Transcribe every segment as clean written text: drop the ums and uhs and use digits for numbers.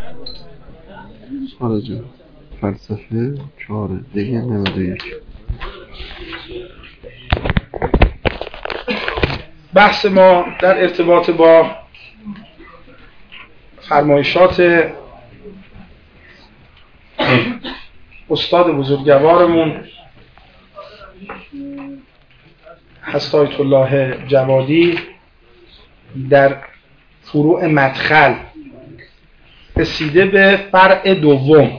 سارا جان فلسفه 4 دیگه 91. بحث ما در ارتباط با فرمایشات استاد بزرگوارمون هست آیت الله جوادی در فروع مدخل رسیده به فرع دوم.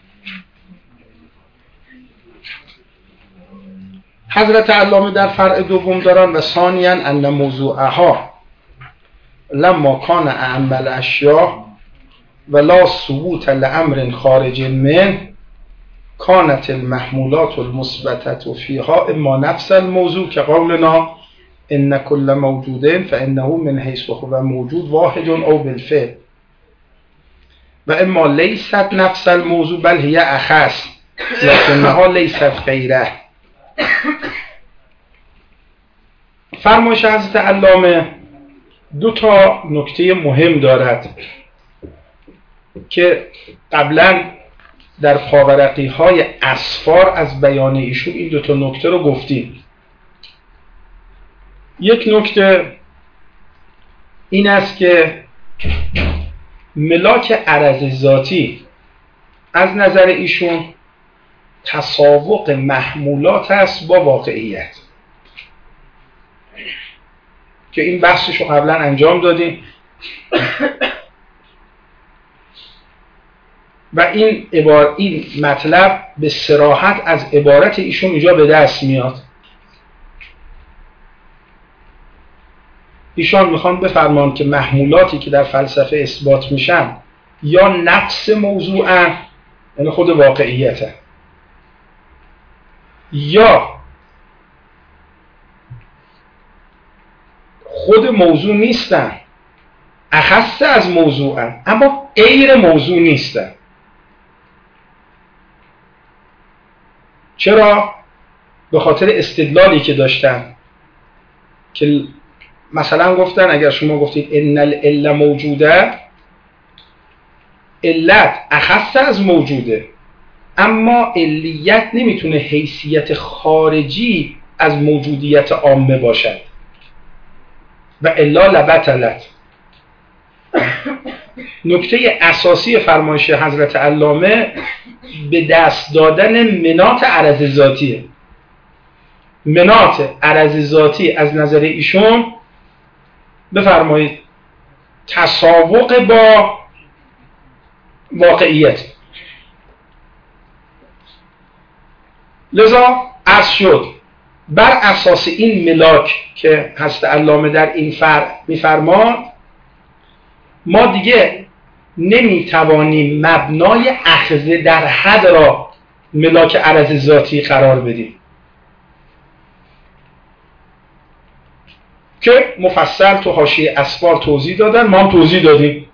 حضرت علامه در فرع دوم دارن و ثانیاً ان موضوعها لما کان اعم الاشیاء ولا ثبوت لامر خارج من کانت المحمولات المثبتة فيها اما نفس الموضوع که قولنا ان كل موجود فانه من حيث هو موجود واحد او بالفعل و اما لیست نفس الموضوع بل هي اخص لكنها لیست غیره. فرمایش حضرت علامه دو تا نکته مهم دارد که قبلا در پاورقی های اسفار از بیان ایشون این دو تا نکته رو گفتیم. یک نکته این است که ملاک عرض ذاتی از نظر ایشون تساوق محمولات است با واقعیت، که این بحثش رو قبلا انجام دادیم و این مطلب به صراحت از عبارت ایشون اینجا به دست میاد. ایشان میخوان بفرمان که محمولاتی که در فلسفه اثبات میشن یا نفس موضوعن، یعنی خود واقعیته، یا خود موضوع نیستن، اخص از موضوعن اما غیر موضوع نیستن. چرا؟ به خاطر استدلالی که داشتن که مثلا گفتن اگر شما گفتید ان العله موجوده، علت اخص از موجوده اما علیت نمیتونه حیثیت خارجی از موجودیت عامه باشد و الا لبطلت. نکته اساسی فرمایش حضرت علامه به دست دادن مناط عرض ذاتیه. مناط عرض ذاتی از نظر ایشون بفرمایید تساوق با واقعیت. لذا عرض شد بر اساس این ملاک که حضرت علامه در این فرع میفرماد ما دیگه نمیتوانیم مبنای اخذ در حد را ملاک عرض ذاتی قرار بدیم که مفصل تو حاشیه اسفار توضیح دادن، ما هم توضیح دادیم.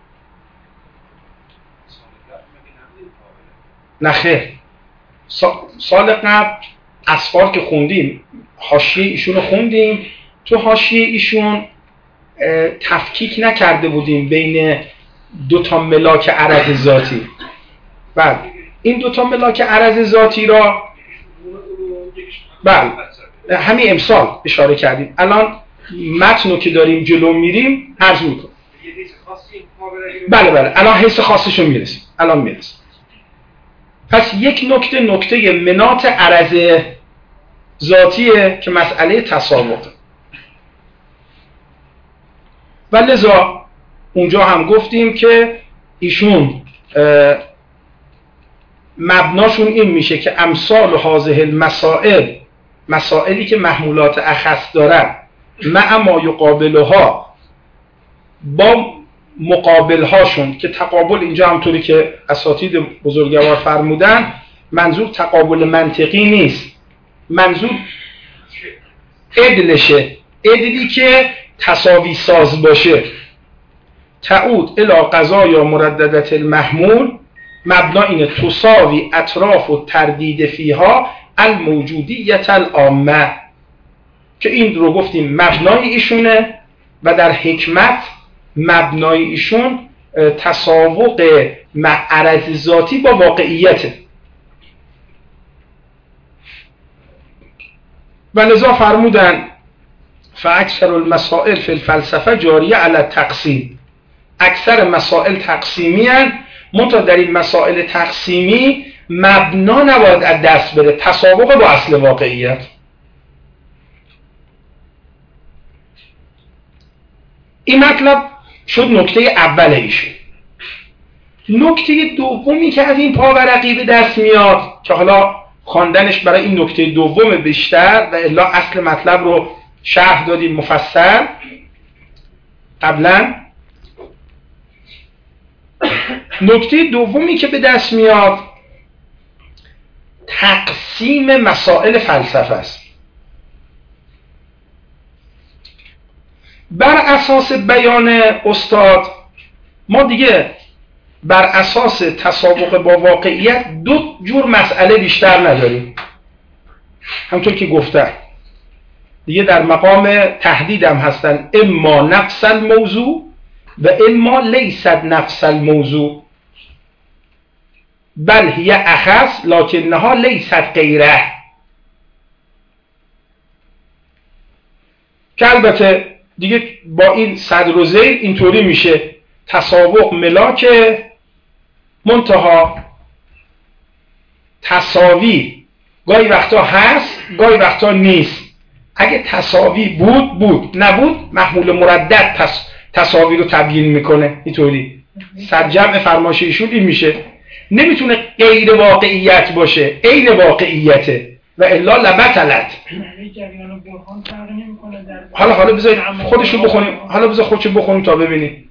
نخیر، سال قبل اسفار که خوندیم حاشیه ایشون رو خوندیم، تو حاشیه ایشون تفکیک نکرده بودیم بین دو تا ملاک عرض ذاتی. بله این دو تا ملاک عرض ذاتی را بله همین امسال اشاره کردیم. الان متنو که داریم جلو میریم عرض میکنم. بله الان حیث خاصشون میرسیم، الان میرسیم. پس یک نکته مناط عرض ذاتیه که مسئله تساوق و لذا اونجا هم گفتیم که ایشون مبناشون این میشه که امثال هذه المسائل، مسائلی که محمولات اخص دارن، مع ما یقابلها، با مقابلهاشون، که تقابل اینجا همطوری که اساتید بزرگوار فرمودن منظور تقابل منطقی نیست، منظور عدلشه، عدلی که تساوی ساز باشه. تعود الی قضایا مرددت المحمول، مبنا اینه تساوی اطراف و تردید فیها الموجودیت العامه، که این رو گفتیم مبنای ایشونه و در حکمت مبنای ایشون تساوق عرض ذاتی با واقعیته و لذا فرمودن فاکثر المسائل فی الفلسفه جاریه علی التقسیم، اکثر مسائل تقسیمی هستند، منتها در این مسائل تقسیمی مبنا نباید از دست بره، تساوق با اصل واقعیت. این مطلب شد نکته اول ایشون. نکته دومی که از این پاورقی به دست میاد که حالا خواندنش برای این نکته دوم بیشتر و الا اصل مطلب رو شرح دادیم مفصل قبلا. نکته دومی که به دست میاد تقسیم مسائل فلسفه است. بر اساس بیان استاد ما دیگه بر اساس تسابق با واقعیت دو جور مسئله بیشتر نداریم، همونطور که گفتم دیگه در مقام تهدید هم هستن، اما نفس الموضوع و اما لیست نفس الموضوع بل هی اخص لکنها لیست غیره، که البته دیگه با این صدر و زیر اینطوری میشه تسابق ملاکه، منتها تساوی گاهی وقتا هست گاهی وقتا نیست. اگه تساوی بود نبود محمول مردد تساوی رو تبیین میکنه. اینطوری سرجمع فرمایش ایشون این میشه، نمیتونه غیر واقعیت باشه، عین واقعیته و الا لبطلت. حالا بذارید خودشو بخونیم، حالا بذار خودشو بخونیم تا ببینیم.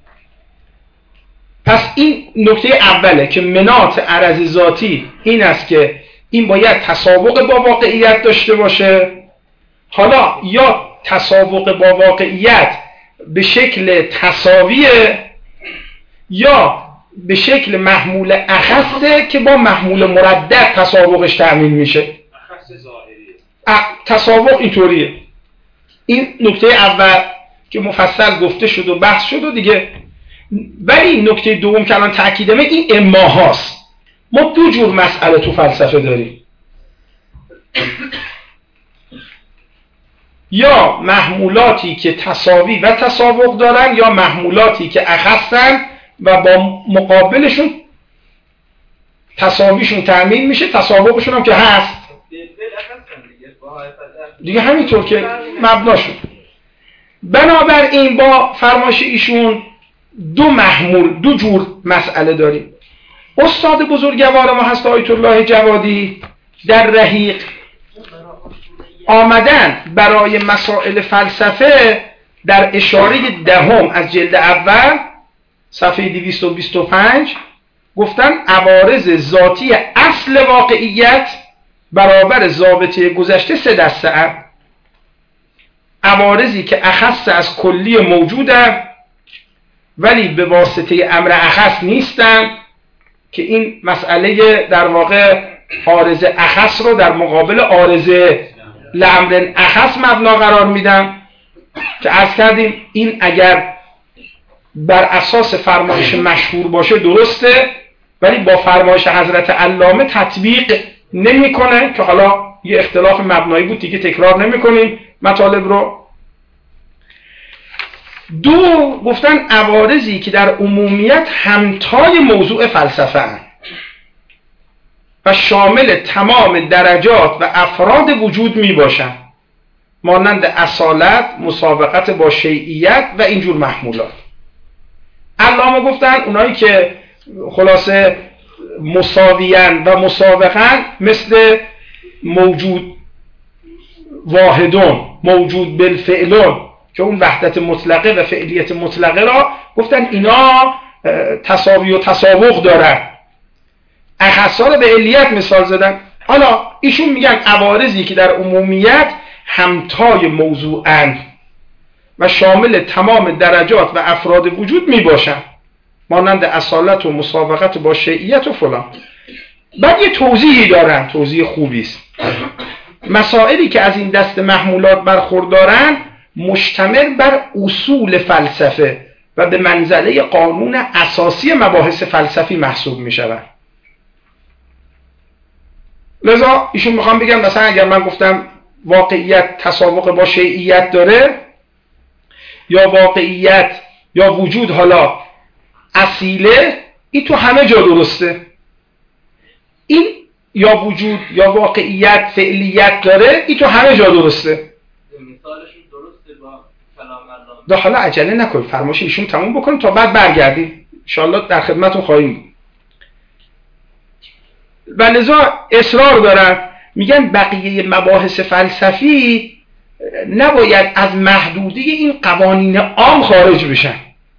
پس این نکته اوله که مناط عرض ذاتی این است که این باید تسابق با واقعیت داشته باشه. حالا یا تسابق با واقعیت به شکل تساویه یا به شکل محمول اخصه که با محمول مردد تسابقش تأمین میشه. تسابق اینطوریه. این نکته اول که مفصل گفته شد و بحث شد و دیگه. ولی نکته دوم که الان تأکیدمه این اما هاست. ما دو جور مسئله تو فلسفه داریم، یا محمولاتی که تساوی و تسابق دارن یا محمولاتی که اخصن و با مقابلشون تساویشون تأمین میشه، تسابقشون هم که هست دیگه همینطور که مبناشون. بنابراین با فرمایش ایشون دو جور مسئله داریم. استاد بزرگوار ما هست آیت الله جوادی در رحیق آمدن برای مسائل فلسفه در اشاره دهم از جلد اول صفحه 225 گفتن عوارض ذاتی اصل واقعیت برابر ضابطه گذشته 3 دسته اند. عوارضی که اخص از کلی موجودند ولی به واسطه امر اخص نیستند، که این مسئله در واقع عارض اخص رو در مقابل عارض لامر اخص مبنا قرار میدن، که عرض کردیم این اگر بر اساس فرمایش مشهور باشه درسته ولی با فرمایش حضرت علامه تطبیق نمیکنه، که حالا یه اختلاف مبنایی بود دیگه تکرار نمیکنیم مطالب رو. دو گفتن عوارضی که در عمومیت همتای موضوع فلسفه هستند و شامل تمام درجات و افراد وجود می باشند، مانند اصالت، مسابقت با شیعیت و اینجور محمولات. علامه گفتن اونایی که خلاصه مساویان و مسابقن مثل موجود واحدون، موجود بالفعلون، که اون وحدت مطلقه و فعلیت مطلقه را گفتن اینا تساوی و تسابق دارن. اخصا رو به علیت مثال زدن. حالا ایشون میگن عوارضی که در عمومیت همتای موضوعند و شامل تمام درجات و افراد وجود میباشن، مانند اصالت و مسابقت با شیعیت و فلان. بعد یه توضیحی دارن، توضیح خوبی است. مسائلی که از این دست محمولات برخوردارن مشتمل بر اصول فلسفه و به منزله قانون اساسی مباحث فلسفی محسوب می شود. لذا ایشون میخوام بگم مثلا اگر من گفتم واقعیت تسابق با شیعیت داره، یا واقعیت یا وجود حالا اصیله، این تو همه جا درسته. این یا وجود یا واقعیت فعلیت داره، این تو همه جا درسته. مثالشون درسته با کلام علامه. دا حالا عجله نکنید، فرمایش ایشون تموم بکنیم تا بعد برگردیم انشاءالله در خدمتتون خواهیم بود. و لذا اصرار دارن، میگن بقیه مباحث فلسفی نباید از محدوده این قوانین عام خارج بشن.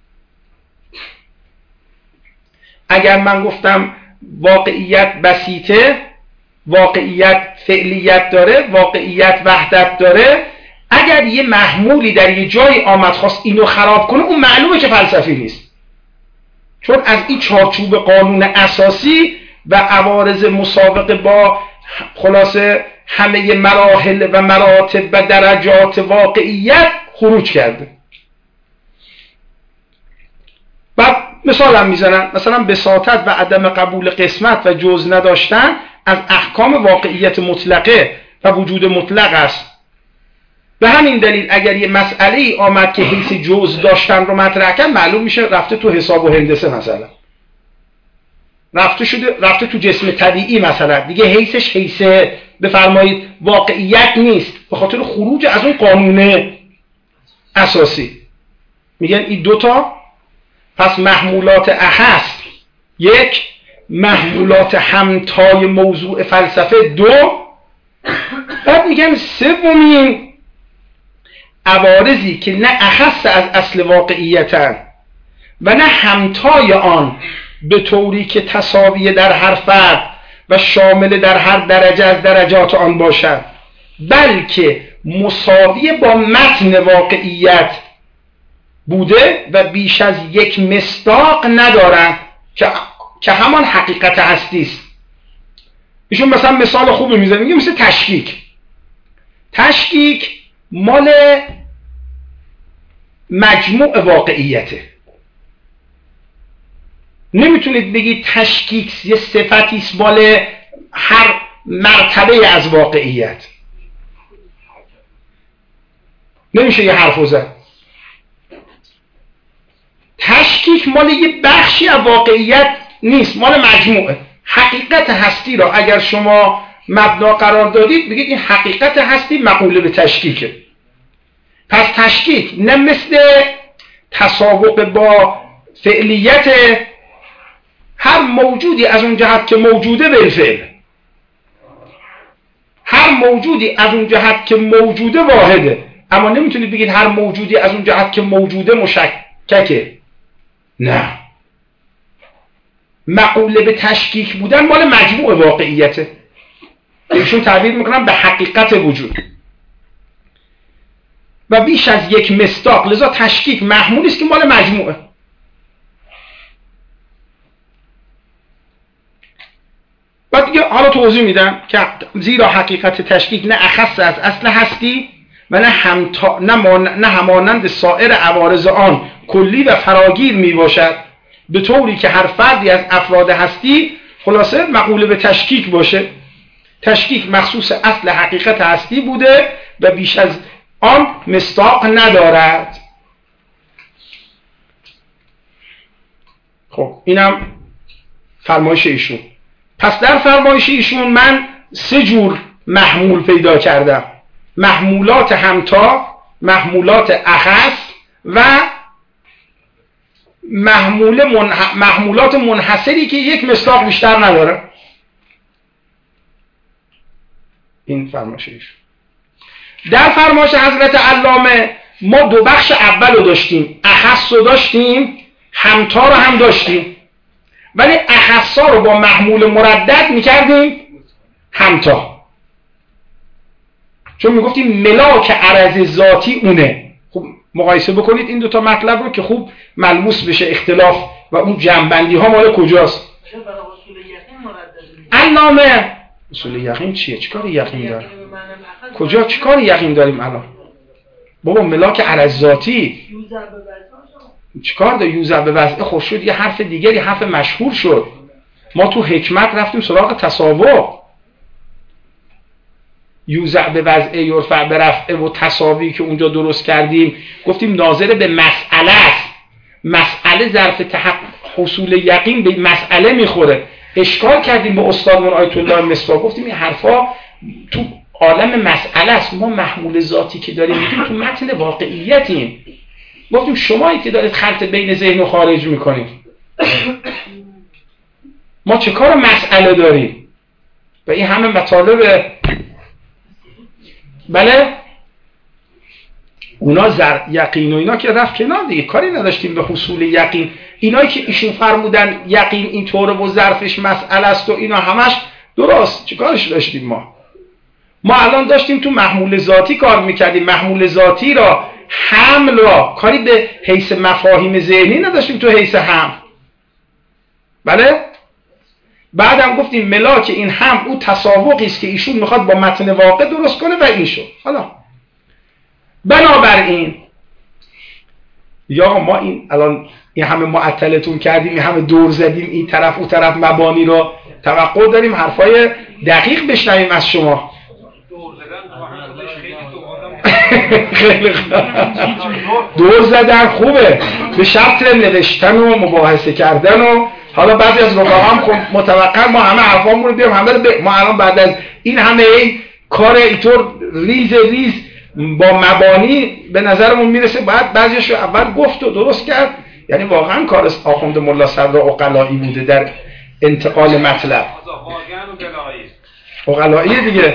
اگر من گفتم واقعیت بسیطه، واقعیت فعلیت داره، واقعیت وحدت داره، اگر یه محمولی در یه جای آمد خواست اینو خراب کنه، اون معلومه که فلسفی نیست، چون از این چارچوب قانون اساسی و عوارض مسابقه با خلاصه همه مراحل و مراتب و درجات واقعیت خروج کرده. بعد مثال هم میزنن، مثلا بساطت و عدم قبول قسمت و جز نداشتن از احکام واقعیت مطلقه و وجود مطلق است. به همین دلیل اگر یه مسئله ای آمد که حیث جز داشتن رو مطرح کرد، معلوم میشه رفته تو حساب و هندسه، مثلا رفته تو جسم طبیعی، مثلا دیگه حیثش حیث بفرمایید واقعیت نیست، به خاطر خروج از اون قانون اساسی. میگن این دوتا، پس محمولات اخص یک، محمولات همتای موضوع فلسفه دو. بعد میگن سومین، عوارضی که نه اخص از اصل واقعیتن و نه همتای آن به طوری که تساوی در هر فرد و شامل در هر درجه از درجات آن باشد، بلکه مساوی با متن واقعیت بوده و بیش از یک مصداق ندارند که همان حقیقت هستی است. ایشون مثلا مثال خوبی میزنه، میگه مثل تشکیک مال مجموع واقعیته. نمیتونید بگید تشکیک یه صفتی است مال هر مرتبه از واقعیت، نمیشه یه حرف زد. تشکیک مال یه بخشی از واقعیت نیست، مال مجموعه. حقیقت هستی را اگر شما مبنا قرار دادید، بگید این حقیقت هستی مقوله به تشکیکه. پس تشکیک نه مثل تسابق با فعلیت، هر موجودی از اون جهت که موجوده بالفعل، هر موجودی از اون جهت که موجوده واحده. اما نمیتونید بگید هر موجودی از اون جهت که موجوده مشککه. نه، مقوله به تشکیک بودن مال مجموع واقعیته. ایشون تعبیر میکنن به حقیقت وجود و بیش از یک مصداق. لذا تشکیک محمولی است که مال مجموعه. بعد دیگه حالا توضیح میدم که زیرا حقیقت تشکیک نه اخص از اصل هستی و نه همانند سایر عوارض آن کلی و فراگیر می باشد، به طوری که هر فردی از افراد هستی خلاصه مقوله به تشکیک باشه. تشکیک مخصوص اصل حقیقت هستی بوده و بیش از آن مصداق ندارد. خب اینم فرمایش ایشون. پس در فرمایش ایشون من 3 جور محمول پیدا کردم: محمولات همتا، محمولات اخص و محمولات منحصری که یک مصداق بیشتر نداره. این فرمایش ایشون. در فرمایش حضرت علامه ما 2 بخش اول رو داشتیم، اخص رو داشتیم، همتا رو هم داشتیم، ولی اخصا رو با محمول مردد میکردیم همتا، چون میگفتیم ملاک عرض ذاتی اونه. خب مقایسه بکنید این 2 تا مطلب رو که خوب ملموس بشه اختلاف و اون جمع‌بندی ها مال کجاست. علامه اصول یقین چیه؟ چیکار یقین داریم؟ کجا چیکار یقین داریم الان؟ بابا ملاک عرض ذاتی چیکار داره؟ یوزع به وضع خود شد یه حرف دیگری، حرف مشهور شد. ما تو حکمت رفتیم سراغ تصاوق. یوزع به وضع یرفع به رفع و تساوی که اونجا درست کردیم گفتیم ناظر به مسئله است. مسئله ظرف حصول یقین به مسئله میخوره. اشکال کردیم به استادمون آیت الله مصباح، گفتیم این حرفا تو عالم مسئله است، ما محمول ذاتی که داریم میگیم تو متن واقعیتیم. گفتیم شمایی که دارید خلط بین ذهن و خارج میکنید، ما چه کار مسئله داریم و این همه مطالب. بله اونا یقین و اینا که رفت کنار دیگه، کاری نداشتیم به حصول یقین. اینایی که ایشون فرمودن یقین اینطوره و ظرفش مسئله است و اینا همش درست، چه کارش داشتیم ما الان داشتیم تو محمول ذاتی کار میکردیم. محمول ذاتی را، حمل را، کاری به حیث مفاهیم ذهنی نداشتیم تو حیث حمل. بله بعدم گفتیم ملاک این حمل او تساوقی است که ایشون میخواد با متن واقع درست کنه و این شد. حالا بنابراین یا ما این الان این همه معطلتون کردیم، این همه دور زدیم این طرف اون طرف، مبانی رو توقع داریم حرفای دقیق بشنویم از شما. خیلی خوب. دور زدن خوبه، به شرط نوشتن و مباحثه کردن و حالا بعضی از رفقا هم متوقع ما همه حرفامون رو بیاریم ما الان بعد از این همه کار اینطور ریز با مبانی به نظرمون میرسه باید بعضیش رو اول گفت و درست کرد. یعنی واقعا کار آخوند ملا صدرا عقلایی بوده در انتقال مطلب. عقلایی دیگه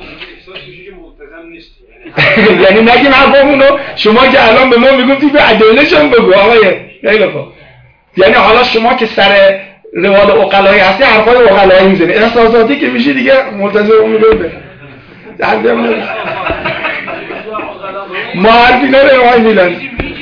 یعنی نگیم حرفامونو شما که الان به ما میگفتی به ادله‌ش هم بگو آقای خیلی خوب. یعنی حالا شما که سر روال عقلایی هستی حرفای عقلایی میزنی، احساساتی که میشی دیگه منتظر اون میگه ما حرفی نره وای میلن.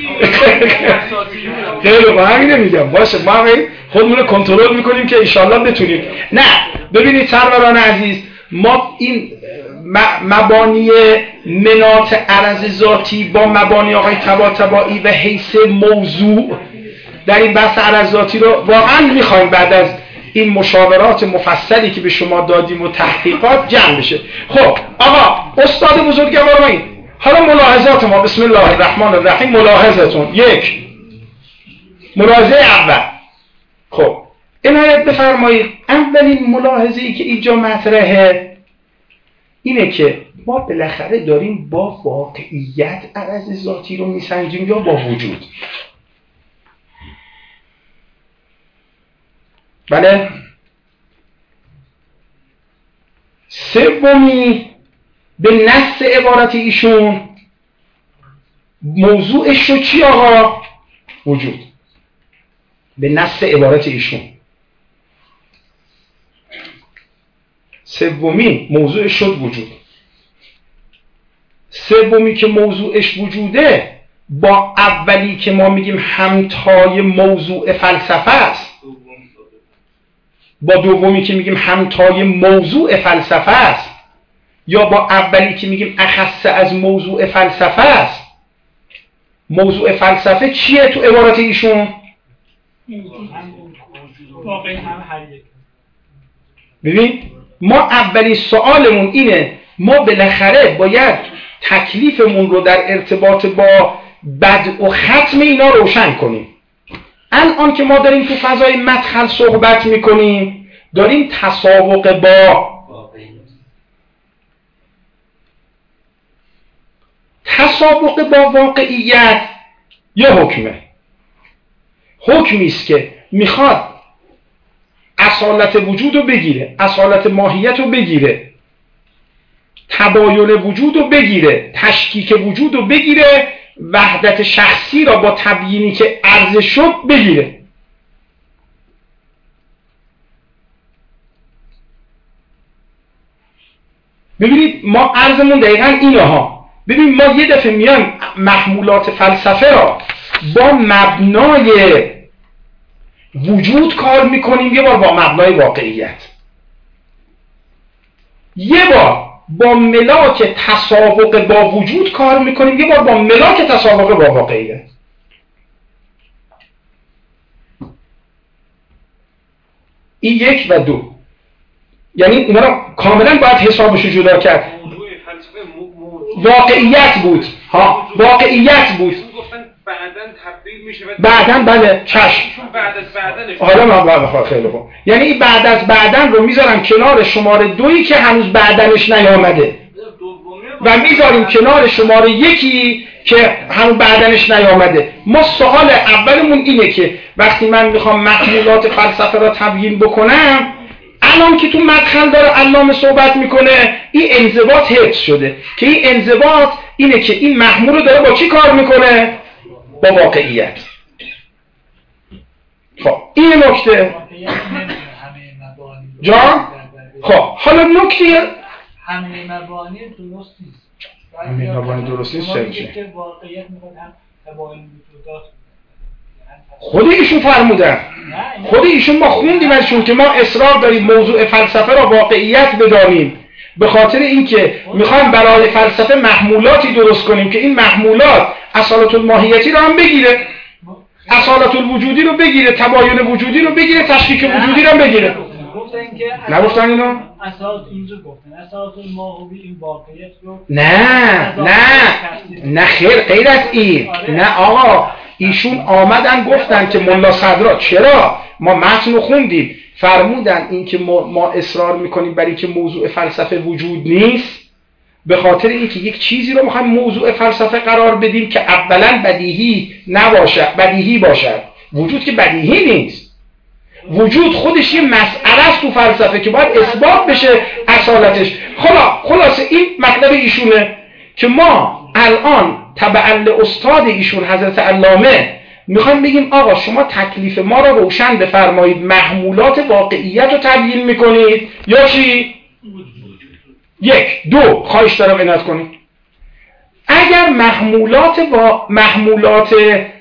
خیلی خوب همینه میگم باشه، ما خودمون رو کنترل میکنیم که انشالله بتونیم. نه ببینید سروران عزیز، ما این مبانی مناط عرض ذاتی با مبانی آقای طباطبایی و حیث موضوع در این بحث عرض ذاتی رو واقعا میخوایم بعد از این مشاورات مفصلی که به شما دادیم و تحقیقات جمع بشه. خب آقا استاد بزرگوار ما این حالا ملاحظات ما، بسم الله الرحمن الرحیم. ملاحظتون یک، ملاحظه اول. خب عنایت بفرمایید اولین ملاحظه‌ای که اینجا مطرحه اینه که ما بالاخره داریم با واقعیت عرض ذاتی رو میسنجیم یا با وجود. بله سومی به نص عبارت ایشون موضوعش رو چی آقا؟ وجود. به نص عبارت ایشون سومی موضوعش شد وجود. سومی که موضوعش وجوده با اولی که ما میگیم همتای موضوع فلسفه است، با دومی که میگیم همتای موضوع فلسفه است، یا با اولی که میگیم اخص از موضوع فلسفه است. موضوع فلسفه چیه تو عبارت ایشون؟ ببین ما اولین سوالمون اینه، ما بالاخره باید تکلیفمون رو در ارتباط با بدء و ختم اینا روشن کنیم. الان که ما داریم تو فضای مدخل صحبت میکنیم داریم تسابق با واقعیت یه حکمی است که میخواد اصالت وجود رو بگیره، اصالت ماهیت رو بگیره، تباین وجود رو بگیره، تشکیک وجود رو بگیره، وحدت شخصی را با تبیینی که عرض شد بگیره. ببینید ما عرضمون دقیقا اینه ها. ببینید ما یه دفعه میایم محمولات فلسفه را با مبنای وجود کار میکنیم، یه بار با مبنای واقعیت، یه بار با ملاک تسابق با وجود کار میکنیم، یه بار با ملاک تسابق با واقعیت. این 1 و 2. یعنی اینا رو کاملا باید حسابشو جدا کرد. واقعیت بود. ها، واقعیت بود. بعدن بله چشم. حالا من خیلی خوب. یعنی این بعد از بعدن رو میذارم کنار شماره 2 که هنوز بعدنش نیامده و میذاریم کنار شماره 1 که هنوز بعدنش نیامده. ما سوال اولمون اینه که وقتی من میخوام محمولات فلسفه را تبیین بکنم، الان که تو مدخل داره علامه صحبت میکنه، این انضباط حفظ شده که این انضباط اینه که این محمول رو داره با چی کار میکنه؟ با واقعیت. خب این نکته جان. خب حالا نکته همه مبانی درست نیست. همه مبانی درست نیست چه؟ که واقعیت میخواد هم تباین وجودات خود ایشون فرمودن. خود ایشون ما خوندیم ازشون که ما اصرار داریم موضوع فلسفه را واقعیت بدانیم، به خاطر اینکه میخوایم برای فلسفه محمولاتی درست کنیم که این محمولات اصالت الماهیتی رو هم بگیره، اصالت الوجودی رو بگیره، تباین وجودی رو بگیره، تشکیک وجودی رو هم بگیره. نگفتن اینو؟ اصالت اینجا گفتن اصالت الماهوی این واقعیت رو نه خیر، غیر از این. نه آقا، ایشون آمدن گفتن که ملا صدرا، چرا ما متن رو خوندیم، فرمودن این که ما اصرار میکنیم برای که موضوع فلسفه وجود نیست، به خاطر اینکه یک چیزی رو میخوایم موضوع فلسفه قرار بدیم که اولا بدیهی نباشد، بدیهی باشد. وجود که بدیهی نیست، وجود خودش یه مسئله است تو فلسفه که باید اثبات بشه اصالتش. خلاصه این مطلب ایشونه که ما الان تبع استاد ایشون حضرت علامه میخوایم بگیم آقا شما تکلیف ما رو روشن بفرمایید، محمولات واقعیت رو تبیین میکنید یا چی؟ 1 2 خواهش دارم عنایت کنید. اگر محمولات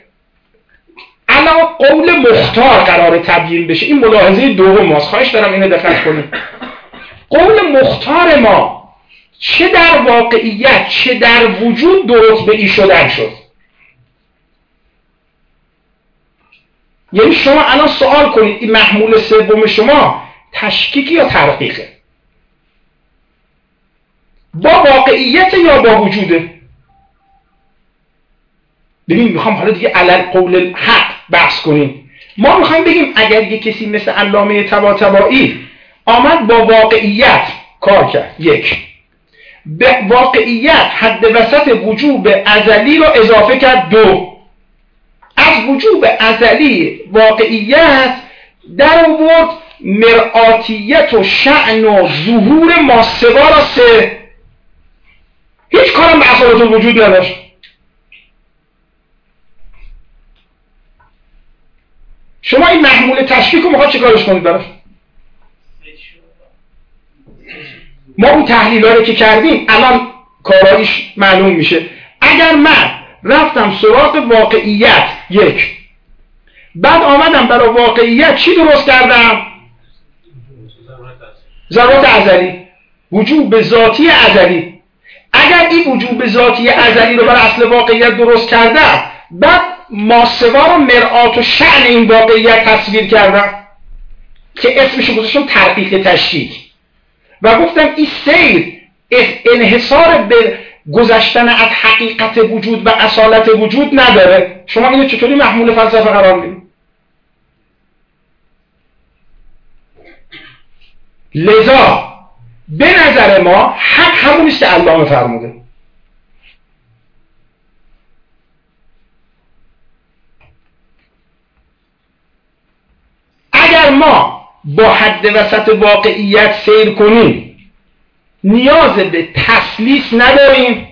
علا قول مختار قرار تبیین بشه، این ملاحظه دوم ماست، خواهش دارم اینو دقت کنید. قول مختار ما چه در واقعیت چه در وجود درست به ای شدن شد. یعنی شما الان سوال کنید این محمول سوم شما تشکیک یا ترقیقه؟ با واقعیت یا با وجوده؟ ببین میخوام حالا دیگه علل قول الحق بحث کنیم. ما میخوایم بگیم اگر یک کسی مثل علامه طباطبایی آمد با واقعیت کار کرد، 1 به واقعیت حد وسط وجوب ازلی رو اضافه کرد، 2 از وجوب ازلی واقعیت در آورد مرآتیت و شأن و ظهور ماسوا را 3. هیچ کارم به اصالت الوجود نداشت. شما این محمول تشکیک رو میخواد چه کارش کنید براش؟ ما اون تحلیل رو که کردیم الان کارایش معلوم میشه. اگر من رفتم سراغ واقعیت 1، بعد آمدم برای واقعیت چی درست کردم؟ ضرورت ازلی، وجوب ذاتی ازلی. اگر این وجوب ذاتی ازلی رو برای اصل واقعیت درست کردم، بعد ماسوا رو مرآت و شأن این واقعیت تصویر کردم که اسمشو گذاشتم ترقیق تشکیک و گفتم این سیر انحصار به گذشتن از حقیقت وجود و اصالت وجود نداره. شما اینو چطوری محمول فلسفه قرار میدید؟ لذا به نظر ما حق همونیست که علامه فرموده. اگر ما با حد وسط واقعیت سیر کنیم نیاز به تسلیس نداریم.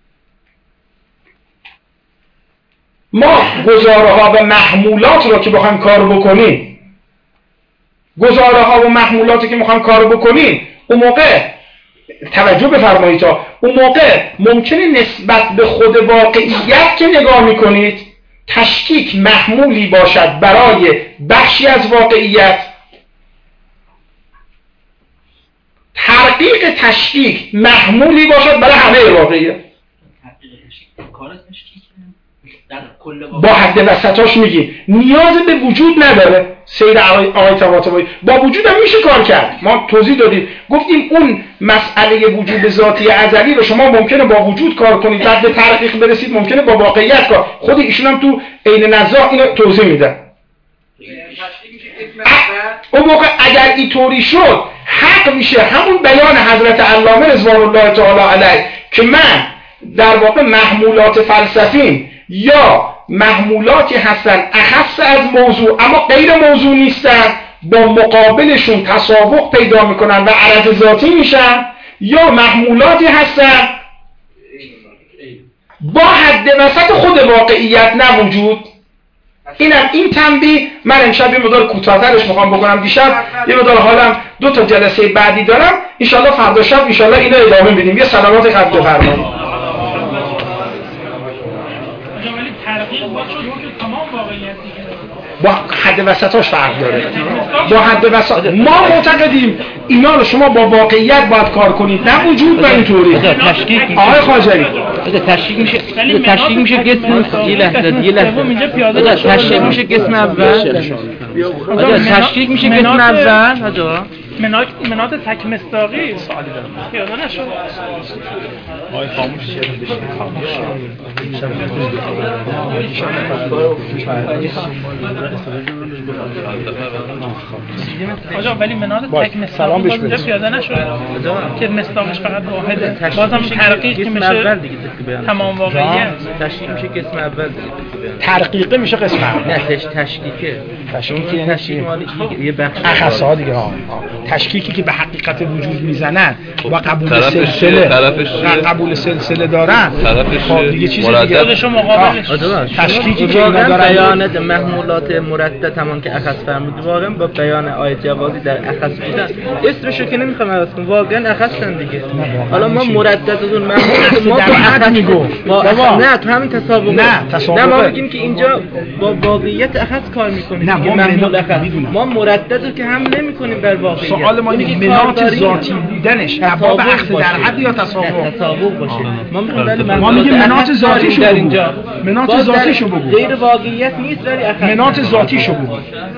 ما گزاره ها و محمولات رو که بخوایم کار بکنیم، گزاره ها و محمولاتی که میخوایم کار بکنیم، اون موقع توجه بفرمایید تا اون موقع ممکنه نسبت به خود واقعیت که نگاه میکنید تشکیک محمولی باشد برای بخشی از واقعیت، ترقیق تشکیک محمولی باشد برای همه واقعیت. در کل با حد وسطاش میگیم نیاز به وجود نداره. سید آقای طباطبایی با وجود هم میشه کار کرد. ما توضیح دادیم گفتیم اون مسئله وجود ذاتی ازلی رو شما ممکنه با وجود کار کنید، بعد به تحقیق برسید ممکنه با واقعیت کار. خود ایشون هم تو عین نزاع اینو توضیح میدن. اون موقع اگر اینطوری شد حق میشه همون بیان حضرت علامه رضوان الله تعالی علیه که من در واقع محمولات فلسفیم یا محمولاتی هستن اخص از موضوع اما غیر موضوع نیستن، با مقابلشون تسابق پیدا میکنن و عرض ذاتی میشن، یا محمولاتی هستن با حد وسط خود واقعیت نه وجود. این تنبیه من امشب یه مقدار کوتاه‌ترش میخوام بکنم. دیشب یه مقدار حالم 2 تا جلسه بعدی دارم، انشالله فردا شب انشالله اینو ادامه بدیم. یه سلامات خط بفرمایید. با حد وسطاش فرق داره. با حد وسط ما معتقدیم اینا رو شما با واقعیت باید کار کنید نه وجود و اینطوری. آقای خواجری تشکیک میشه قسم یه لحظه تشکیک میشه قسم اول تشکیک میشه قسم اول منات تک مصداقی پیاده نشد. آقای خاموش آجا ولی منات تک مصداقی اینجا پیاده نشد که مصداقش فقط واحده. بازم ترقیق که میشه تمام واقعیت. تشکیک میشه قسم اول دیگه. ترقیقه میشه قسم اول. نه تشکیکه. تشکیک مالی یه بخش اخصها دیگه ها. تشکیکی که به حقیقت وجود میزنن و قبول سلسله قبول سلسله دارن خب دیگه چیز دیگه خودشو مقابلش. تشکیکی که اینا دارن بیان محمولات مرتب همون که اخص فرمود واقعا با بیان آیه جوازی در اخص بودن اسمشو که نمیخوام عوض کنم واقعا اخصن دیگه. حالا ما مردد از اون محمولات ما در حد میگو نه تو همین تسابق نه ما میگیم که اینجا با واقعیت اخص کار میکنیم. ما مردد که هم نمیکنیم بر واقعیت. سوال ما اینه منات ذاتی بودنش باب اخذ در حد یا تسابق باشه. ما میگیم منات ذاتیشو در اینجا منات ذاتیشو بگو. غیر واقعیت نیست ولی اخذ منات ذاتیشو بگو.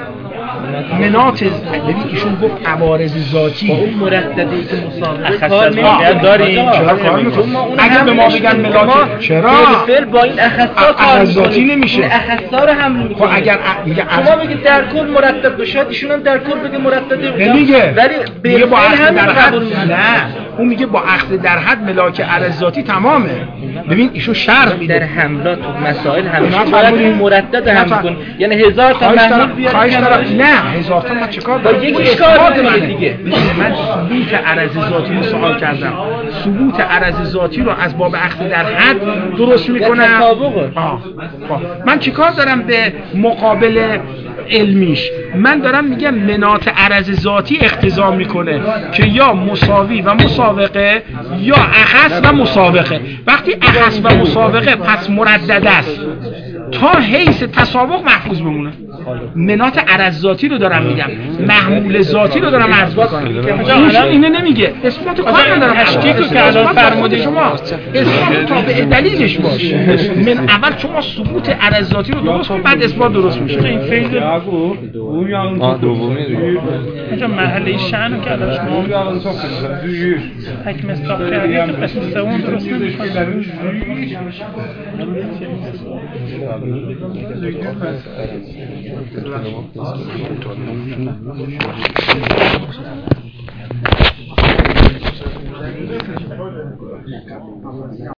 منات ببین ایشون گفت عوارض ذاتی با اون مرددی که مسابقه کار نمی‌کنه داریم. چرا کار می‌کنه؟ اگه به ما بگن منات چرا فعل با این اخصا کار ذاتی نمیشه. اخصا رو حمل می‌کنه. خب اگر شما بگید در کل مرتب بشه ایشون هم در کل بگه مرتب نمیگه ولی میگه با اخذ در حد نه اون میگه با اخذ در حد ملاک عرض ذاتی تمامه. ببین ایشون شرح میده در حملات و مسائل همیشه باید این مردد هم کنه. یعنی 1000 تا محمول بیاره نه 1000 تا من چیکار دارم؟ یکی کار کنه دیگه. من ثبوت عرض ذاتی رو سوال کردم. ثبوت عرض ذاتی رو از باب اخذ در حد درست میکنم. من چیکار دارم به مقابل علمیش؟ من دارم میگم منات عرض ذاتی اقتضا میکنه که یا مساوی و مسابقه یا اخص و مسابقه. وقتی اخص و مسابقه پس مردد است تا حیث تسابق محفوظ بمونه. منات عرض ذاتی رو دارم میگم، محمول ذاتی رو دارم عرض میکنم. اینه نمیگه اثبات کار ندارم. تشکیکو که الان فرمودید شما اثبات تابع دلیلش باشه. من اول شما ثبوت عرض ذاتی رو درست کن بعد اثبات درست میشه. این فعل دومی اینجا محله شأن که الان شما تک مصداق کردید تو قسم سوم درست نمی‌کنید.